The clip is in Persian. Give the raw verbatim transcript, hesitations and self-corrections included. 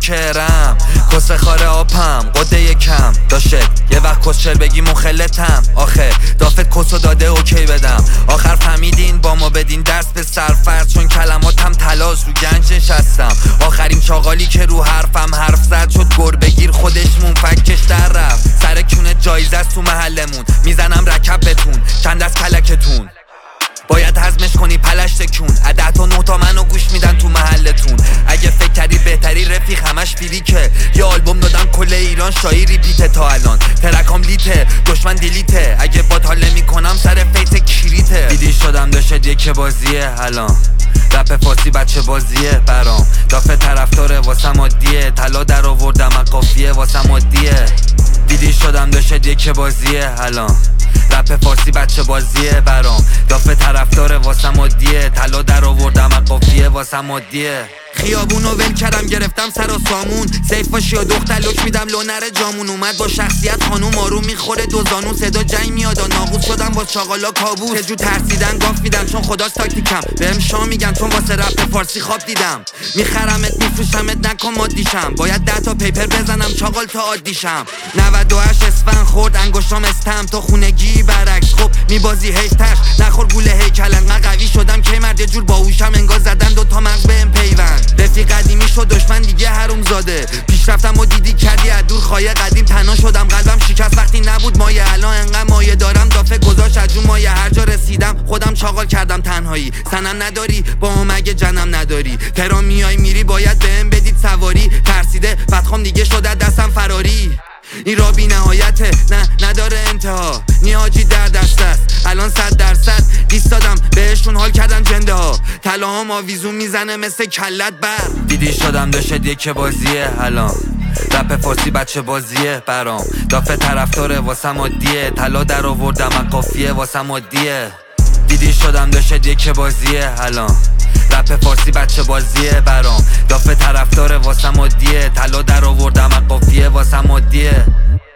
کرم کسه خاره آپم قده یکم داشت یه وقت کسچر بگی مخلتم آخه دافت کسو داده اوکی بدم آخر فهمیدین با ما بدین درس به سرفرد چون کلماتم تلاس رو گنج نشستم آخرین چاقالی که رو حرفم حرف زد شد گربه گیر خودش منفکش در رفت سر کونه جایزه است تو محلمون میزنم رکب بتون چند از کلکتون باید هضمش کنی پلش تکون عده تا نه تا منو گوش میدن تو محلتون اگه فکر کردی بهتری رفیق همش فیلیکه یه آلبوم دادم کل ایران شایی ریپیته تا الان ترکام لیته دشمن دیلیته اگه بات حال نمیکنم سر فیت کریته دیدی شدم داشت یک بازیه الان رپ فارسی بچه بازیه برام دافه طرفدار واسم عادیه طلا در آوردم قافیه واسم عادیه دیدی شدم داشت یک بازیه الان رپ فارسی بچه بازیه برام دافه طرفدار واسم عادیه طلا در آوردم قافیه واسم عادیه خیابونو ول کردم گرفتم سر و سامون سیف باشی و دختر لک میدم لونر جامون اومد با شخصیت خانوم آروم میخوره دو زانون صدا جنگ میاد و ناقوس شدم با چاقالا کابوس جو ترسیدن گاف میدم چون خداست تاکتیکم بهم شام میگن چون واسه رپ فارسی خواب دیدم میخرمت میفروشمت نکن مادیشم باید ده تا پیپر بزنم چاقال تا عادیشم نود و هشت اسفند خورد انگشتام استم تا خونگی برعکس خب میبازی هیستش نخور گوله هیکل انقدر قوی شدم که مرد یه جور باهوشم انگار زدن دو تا مغز بهم پیوند رفیق قدیمی شد دشمن دیگه حروم زاده پیش رفتم و دیدی کردی از دور خواهی قدیم تنها شدم قلبم شکست وقتی نبود مایه الان انقدر مایه دارم دافه گذاشت از جون مایه هر جا رسیدم خودم چاقال کردم تنهایی سنم نداری با هم اگه جنم نداری تهران میای میری باید بهم بدید سواری ترسیده بدخوام دیگه شده دستم فراری این را بی نهایته نه نداره انتها نیاجی در دست است الان صد درصد دیست دادم بهشون حال کردم جنده ها طلاهام آویزون میزنه مثل کلت بر دیدی شدم داشت یک بازیه الان رپ فارسی بچه بازیه برام دافه طرفدار واسم عادیه طلا در آوردم قافیه واسم عادیه دیدی شدم داشت یک بازیه الان رپ فارسی بچه بازیه برام دافه طرفدار واسم عادیه طلا در آوردم قافیه واسم عادیه